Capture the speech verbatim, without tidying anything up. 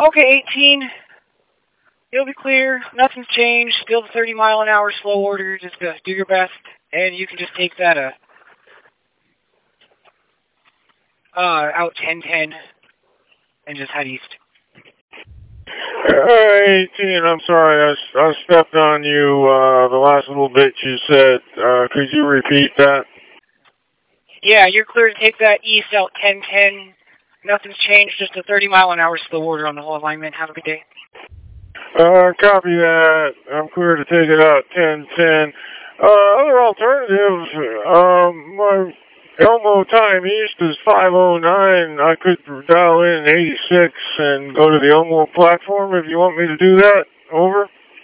Okay, eighteen. You'll be clear. Nothing's changed. Still the thirty mile an hour slow order. Just uh, do your best, and you can just take that uh, uh, out ten ten and just head east. Uh, eighteen, I'm sorry, I, I stepped on you, uh, the last little bit you said. Uh, could you repeat that? Yeah, you're clear to take that east out ten ten. Nothing's changed, just a thirty mile an hour slow order on the whole alignment. Have a good day. Uh, copy that. I'm clear to take it out ten ten. Uh, other alternatives, um, my Elmo time east is five oh nine. I could dial in eighty-six and go to the Elmo platform if you want me to do that. Over.